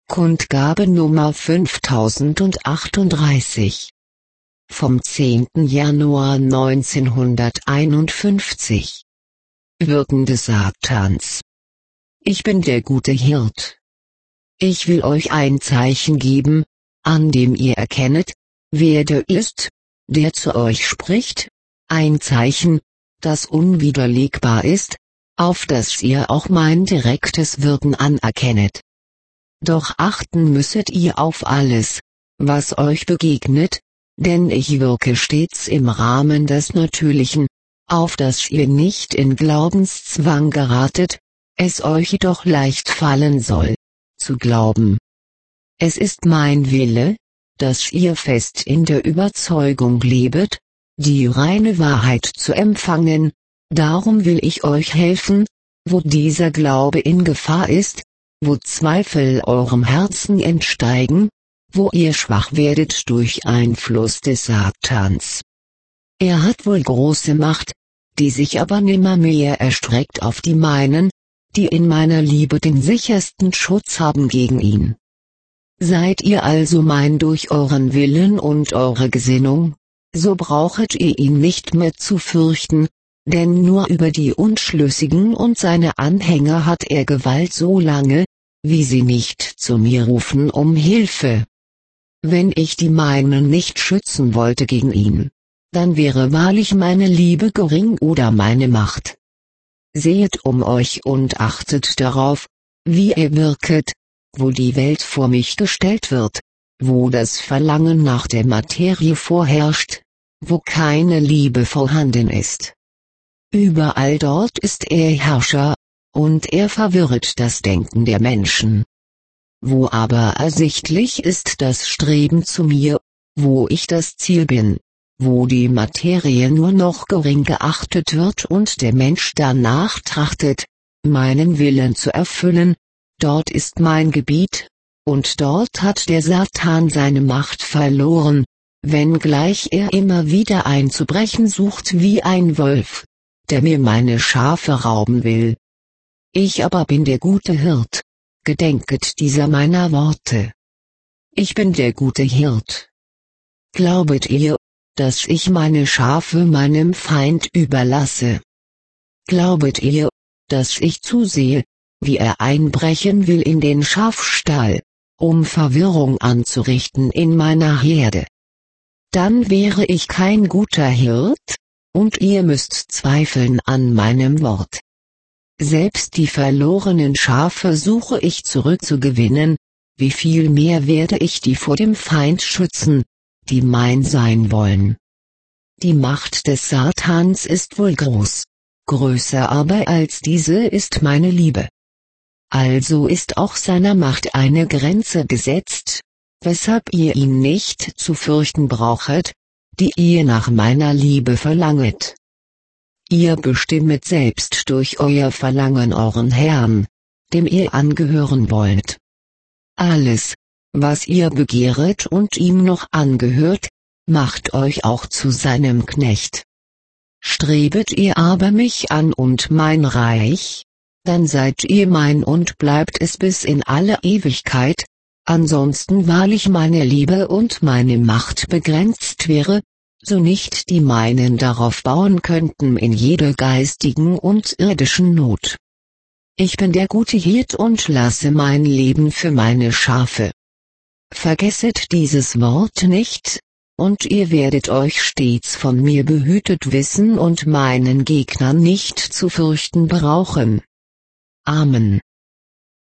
Kundgabe Nummer 5038. Vom 10. Januar 1951. Wirken des Satans. Ich bin der gute Hirt. Ich will euch ein Zeichen geben, an dem ihr erkennet, wer der ist, der zu euch spricht, ein Zeichen, das unwiderlegbar ist, auf das ihr auch mein direktes Wirken anerkennet. Doch achten müsset ihr auf alles, was euch begegnet, denn ich wirke stets im Rahmen des Natürlichen, auf das ihr nicht in Glaubenszwang geratet, es euch jedoch leicht fallen soll, zu glauben. Es ist mein Wille, dass ihr fest in der Überzeugung lebet, die reine Wahrheit zu empfangen, darum will ich euch helfen, wo dieser Glaube in Gefahr ist, wo Zweifel eurem Herzen entsteigen, wo ihr schwach werdet durch Einfluss des Satans. Er hat wohl große Macht, die sich aber nimmermehr erstreckt auf die meinen, die in meiner Liebe den sichersten Schutz haben gegen ihn. Seid ihr also mein durch euren Willen und eure Gesinnung, so brauchet ihr ihn nicht mehr zu fürchten, denn nur über die Unschlüssigen und seine Anhänger hat er Gewalt so lange, wie sie nicht zu mir rufen um Hilfe. Wenn ich die meinen nicht schützen wollte gegen ihn, dann wäre wahrlich meine Liebe gering oder meine Macht. Sehet um euch und achtet darauf, wie ihr wirket, wo die Welt vor mich gestellt wird, wo das Verlangen nach der Materie vorherrscht, wo keine Liebe vorhanden ist. Überall dort ist er Herrscher, und er verwirret das Denken der Menschen. Wo aber ersichtlich ist das Streben zu mir, wo ich das Ziel bin, wo die Materie nur noch gering geachtet wird und der Mensch danach trachtet, meinen Willen zu erfüllen, dort ist mein Gebiet, und dort hat der Satan seine Macht verloren, wenngleich er immer wieder einzubrechen sucht wie ein Wolf, der mir meine Schafe rauben will. Ich aber bin der gute Hirt, gedenket dieser meiner Worte. Ich bin der gute Hirt. Glaubet ihr, dass ich meine Schafe meinem Feind überlasse? Glaubet ihr, dass ich zusehe, wie er einbrechen will in den Schafstall, um Verwirrung anzurichten in meiner Herde? Dann wäre ich kein guter Hirt, und ihr müsst zweifeln an meinem Wort. Selbst die verlorenen Schafe suche ich zurückzugewinnen, wie viel mehr werde ich die vor dem Feind schützen, die mein sein wollen. Die Macht des Satans ist wohl groß, größer aber als diese ist meine Liebe. Also ist auch seiner Macht eine Grenze gesetzt, weshalb ihr ihn nicht zu fürchten brauchet, die ihr nach meiner Liebe verlanget. Ihr bestimmet selbst durch euer Verlangen euren Herrn, dem ihr angehören wollt. Alles, was ihr begehret und ihm noch angehört, macht euch auch zu seinem Knecht. Strebet ihr aber mich an und mein Reich, dann seid ihr mein und bleibt es bis in alle Ewigkeit, ansonsten wahrlich meine Liebe und meine Macht begrenzt wäre, so nicht die meinen darauf bauen könnten in jeder geistigen und irdischen Not. Ich bin der gute Hirt und lasse mein Leben für meine Schafe. Vergesset dieses Wort nicht, und ihr werdet euch stets von mir behütet wissen und meinen Gegnern nicht zu fürchten brauchen. Amen.